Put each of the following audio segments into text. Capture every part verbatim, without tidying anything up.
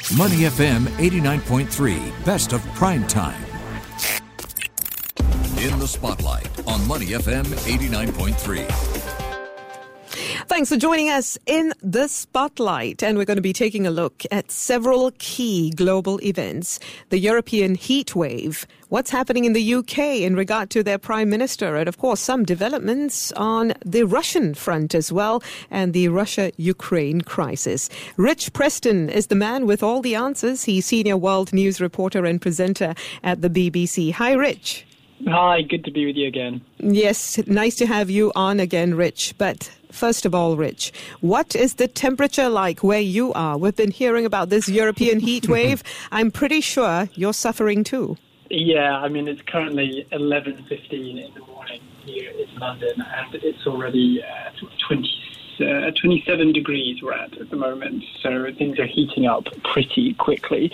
Money F M eighty-nine point three, best of prime time. In the spotlight on Money F M eighty-nine point three. Thanks for joining us in the spotlight. And we're going to be taking a look at several key global events. The European heat wave, what's happening in the U K in regard to their prime minister, and of course some developments on the Russian front as well, and the Russia-Ukraine crisis. Rich Preston is the man with all the answers. He's senior world news reporter and presenter at the B B C. Hi, Rich. Hi, good to be with you again. Yes, nice to have you on again, Rich. But first of all, Rich, what is the temperature like where you are? We've been hearing about this European heat wave. I'm pretty sure you're suffering too. Yeah, I mean, it's currently eleven fifteen in the morning here in London, and it's already uh, twenty, uh, twenty-seven degrees we're at at the moment. So things are heating up pretty quickly.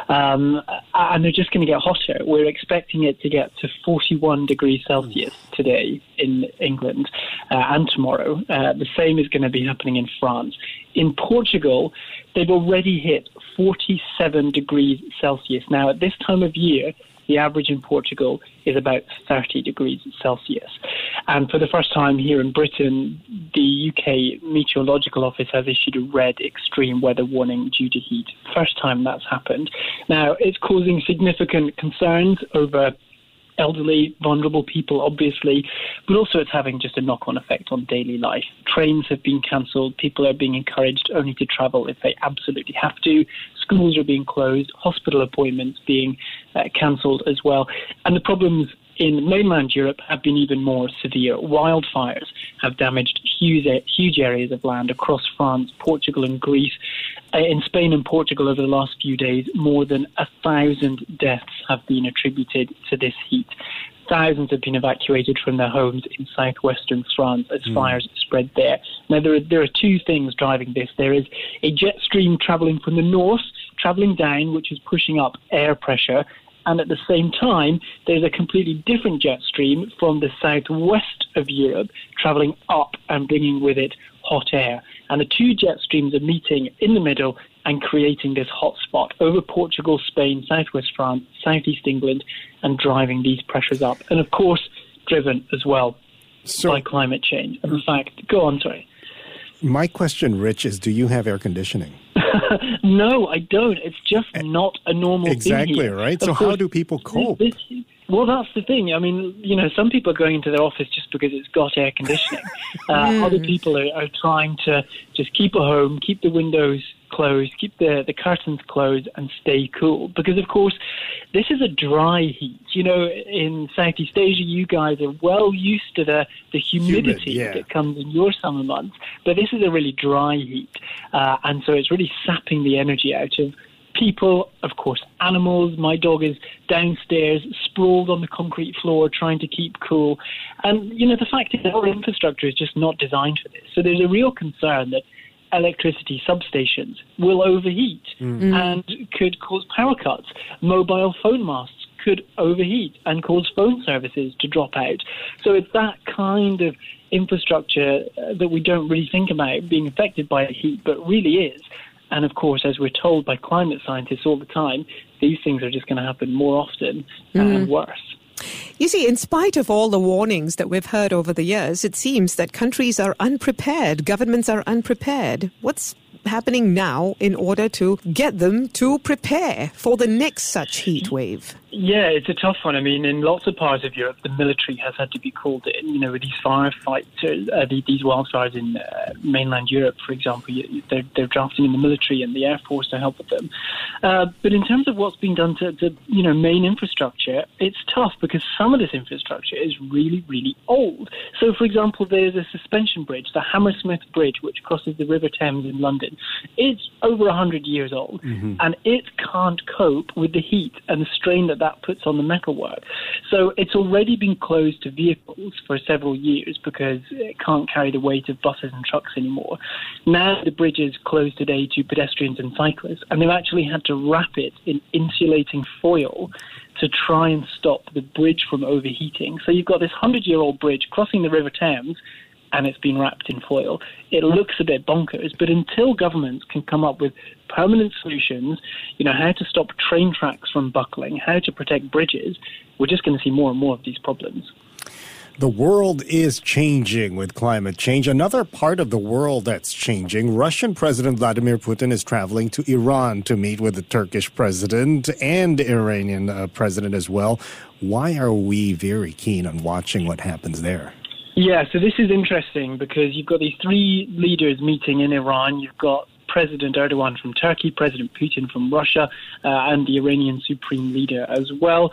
Um, and they're just going to get hotter. We're expecting it to get to forty-one degrees Celsius today in England uh, and tomorrow. Uh, the same is going to be happening in France. In Portugal, they've already hit forty-seven degrees Celsius. Now, at this time of year, the average in Portugal is about thirty degrees Celsius. And for the first time here in Britain, the U K Meteorological Office has issued a red extreme weather warning due to heat. First time that's happened. Now, it's causing significant concerns over elderly, vulnerable people, obviously, but also it's having just a knock-on effect on daily life. Trains have been cancelled. People are being encouraged only to travel if they absolutely have to. Schools are being closed. Hospital appointments being uh, cancelled as well. And the problems in mainland Europe have been even more severe. Wildfires have damaged huge, huge areas of land across France, Portugal and Greece. Uh, in Spain and Portugal over the last few days, more than a thousand deaths have been attributed to this heat. Thousands have been evacuated from their homes in southwestern France as mm. fires spread there. Now, there are, there are two things driving this. There is a jet stream travelling from the north, travelling down, which is pushing up air pressure. And at the same time, there's a completely different jet stream from the southwest of Europe travelling up and bringing with it hot air. And the two jet streams are meeting in the middle and creating this hot spot over Portugal, Spain, southwest France, southeast England, and driving these pressures up. And of course, driven as well so, by climate change. And in fact, go on, sorry. My question, Rich, is do you have air conditioning? No, I don't. It's just not a normal exactly, thing here. Right? So of how course, do people cope? This, this, well, that's the thing. I mean, you know, some people are going into their office just because it's got air conditioning. uh, mm. Other people are, are trying to just keep at home, keep the windows closed, keep the, the curtains closed and stay cool. Because, of course, this is a dry heat. You know, in Southeast Asia, you guys are well used to the, the humidity Humid, yeah. that comes in your summer months. But this is a really dry heat. Uh, and so it's really sapping the energy out of people, of course, animals. My dog is downstairs, sprawled on the concrete floor, trying to keep cool. And, you know, the fact is our infrastructure is just not designed for this. So there's a real concern that electricity substations will overheat mm. and could cause power cuts. Mobile phone masts could overheat and cause phone services to drop out. So it's that kind of infrastructure that we don't really think about being affected by the heat, but really is. And of course, as we're told by climate scientists all the time, these things are just going to happen more often mm. and worse. You see, in spite of all the warnings that we've heard over the years, it seems that countries are unprepared, governments are unprepared. What's happening now in order to get them to prepare for the next such heat wave? Yeah, it's a tough one. I mean, in lots of parts of Europe, the military has had to be called in. You know, with these firefighters, uh, these wildfires in uh, mainland Europe, for example, they're, they're drafting in the military and the Air Force to help with them. Uh, but in terms of what's being done to, to, you know, main infrastructure, it's tough because some of this infrastructure is really, really old. So, for example, there's a suspension bridge, the Hammersmith Bridge, which crosses the River Thames in London. It's over one hundred years old, mm-hmm. and it can't cope with the heat and the strain that that puts on the metalwork. So it's already been closed to vehicles for several years because it can't carry the weight of buses and trucks anymore. Now the bridge is closed today to pedestrians and cyclists, and they've actually had to wrap it in insulating foil to try and stop the bridge from overheating. So you've got this hundred-year-old bridge crossing the River Thames, and it's been wrapped in foil. It looks a bit bonkers, but until governments can come up with permanent solutions, you know, how to stop train tracks from buckling, how to protect bridges, we're just going to see more and more of these problems. The world is changing with climate change. Another part of the world that's changing, Russian President Vladimir Putin is traveling to Iran to meet with the Turkish president and Iranian uh, president as well. Why are we very keen on watching what happens there? Yeah, so this is interesting because you've got these three leaders meeting in Iran. You've got President Erdogan from Turkey, President Putin from Russia, uh, and the Iranian Supreme Leader as well.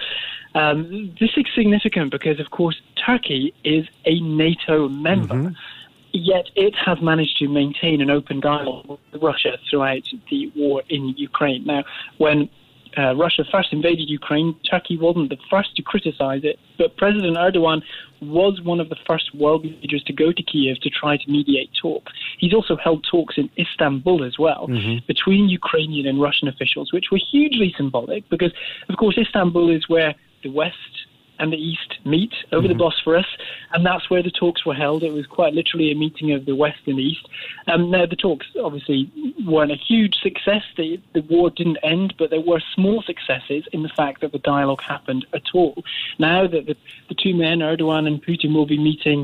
Um, this is significant because, of course, Turkey is a NATO member, mm-hmm. yet it has managed to maintain an open dialogue with Russia throughout the war in Ukraine. Now, when Uh, Russia first invaded Ukraine, Turkey wasn't the first to criticize it, but President Erdogan was one of the first world leaders to go to Kiev to try to mediate talks. He's also held talks in Istanbul as well, mm-hmm. between Ukrainian and Russian officials, which were hugely symbolic because, of course, Istanbul is where the West and the East meet over mm-hmm. the Bosphorus, and that's where the talks were held. It was quite literally a meeting of the West and the East. Um, now, the talks obviously weren't a huge success. The, the war didn't end, but there were small successes in the fact that the dialogue happened at all. Now that the, the two men, Erdogan and Putin, will be meeting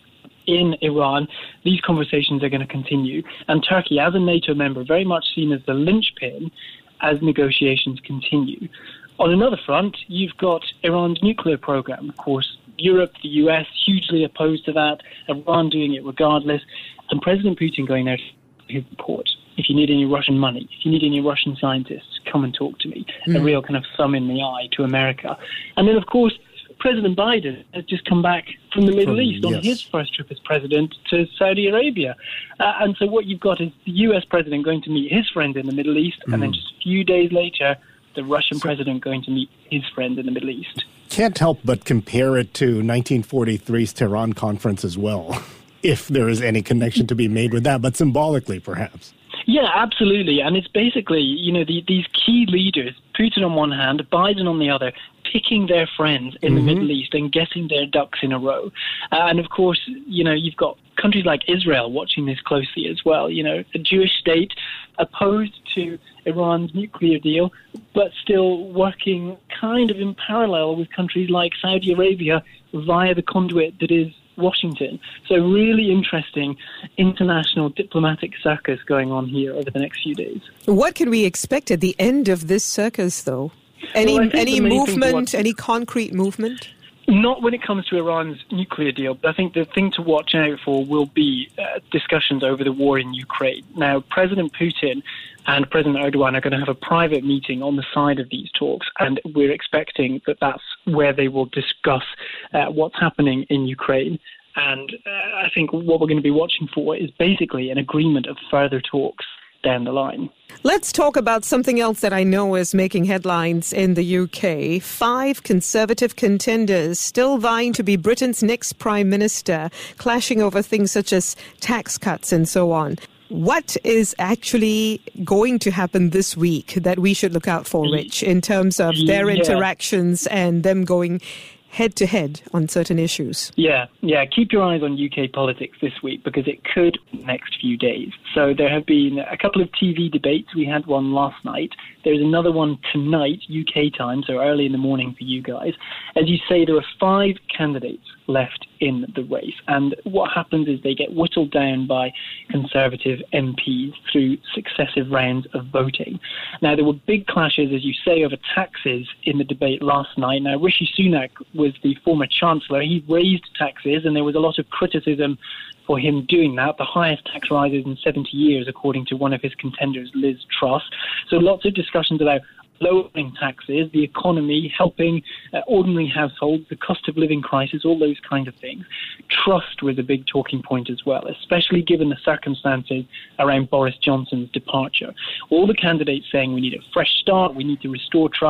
in Iran, these conversations are going to continue. And Turkey, as a NATO member, very much seen as the linchpin as negotiations continue. On another front, you've got Iran's nuclear program. Of course, Europe, the U S, hugely opposed to that, Iran doing it regardless, and President Putin going there to his report. If you need any Russian money, if you need any Russian scientists, come and talk to me. Mm. A real kind of thumb in the eye to America. And then, of course, President Biden has just come back from the Middle from, East on yes. his first trip as president to Saudi Arabia. Uh, and so what you've got is the U S president going to meet his friend in the Middle East, mm. and then just a few days later, the Russian president going to meet his friend in the Middle East. Can't help but compare it to nineteen forty-three's Tehran conference as well, if there is any connection to be made with that, but symbolically perhaps. Yeah, absolutely. And it's basically, you know, the, these key leaders, Putin on one hand, Biden on the other, picking their friends in mm-hmm. the Middle East and getting their ducks in a row. Uh, and of course, you know, you've got countries like Israel watching this closely as well. You know, a Jewish state opposed to Iran's nuclear deal, but still working kind of in parallel with countries like Saudi Arabia via the conduit that is Washington. So really interesting international diplomatic circus going on here over the next few days. What can we expect at the end of this circus, though? Any well, any movement, any concrete movement? Not when it comes to Iran's nuclear deal, but I think the thing to watch out for will be uh, discussions over the war in Ukraine. Now, President Putin and President Erdogan are going to have a private meeting on the side of these talks, and we're expecting that that's where they will discuss uh, what's happening in Ukraine. And uh, I think what we're going to be watching for is basically an agreement of further talks down the line. Let's talk about something else that I know is making headlines in the U K. Five Conservative contenders still vying to be Britain's next Prime Minister, clashing over things such as tax cuts and so on. What is actually going to happen this week that we should look out for, Rich, in terms of their yeah. interactions and them going head-to-head on certain issues? Yeah, yeah. Keep your eyes on U K politics this week because it could next few days. So there have been a couple of T V debates. We had one last night. There's another one tonight, U K time, so early in the morning for you guys. As you say, there are five candidates left in the race. And what happens is they get whittled down by Conservative M Ps through successive rounds of voting. Now, there were big clashes, as you say, over taxes in the debate last night. Now, Rishi Sunak was the former Chancellor. He raised taxes, and there was a lot of criticism for him doing that, the highest tax rises in seventy years, according to one of his contenders, Liz Truss. So lots of discussions about lowering taxes, the economy, helping uh, ordinary households, the cost of living crisis, all those kind of things. Trust was a big talking point as well, especially given the circumstances around Boris Johnson's departure. All the candidates saying we need a fresh start, we need to restore trust.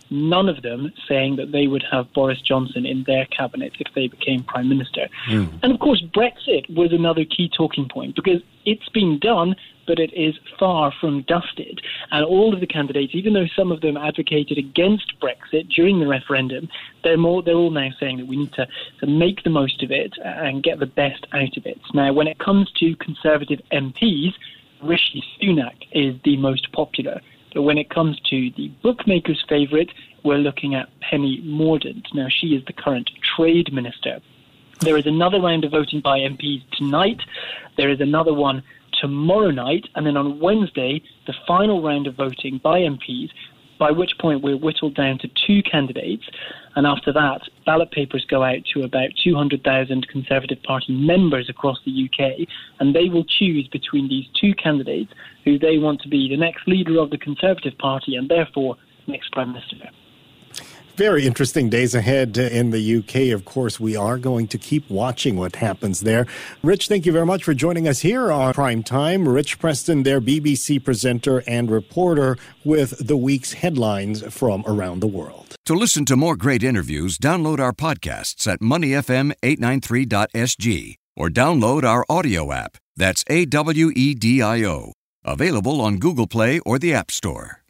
none of them saying that they would have Boris Johnson in their cabinet if they became Prime Minister. Mm. And of course, Brexit was another key talking point because it's been done, but it is far from dusted. And all of the candidates, even though some of them advocated against Brexit during the referendum, they're more they're all now saying that we need to, to make the most of it and get the best out of it. Now, when it comes to Conservative M Ps, Rishi Sunak is the most popular. But when it comes to the bookmakers' favourite, we're looking at Penny Mordaunt. Now, she is the current Trade Minister. There is another round of voting by M Ps tonight. There is another one tomorrow night. And then on Wednesday, the final round of voting by M Ps, by which point we're whittled down to two candidates. And after that, ballot papers go out to about two hundred thousand Conservative Party members across the U K, and they will choose between these two candidates who they want to be the next leader of the Conservative Party and therefore next Prime Minister. Very interesting days ahead in the U K. Of course, we are going to keep watching what happens there. Rich, thank you very much for joining us here on Prime Time. Rich Preston, their B B C presenter and reporter with the week's headlines from around the world. To listen to more great interviews, download our podcasts at money f m eight nine three dot s g or download our audio app. That's A W E D I O. Available on Google Play or the App Store.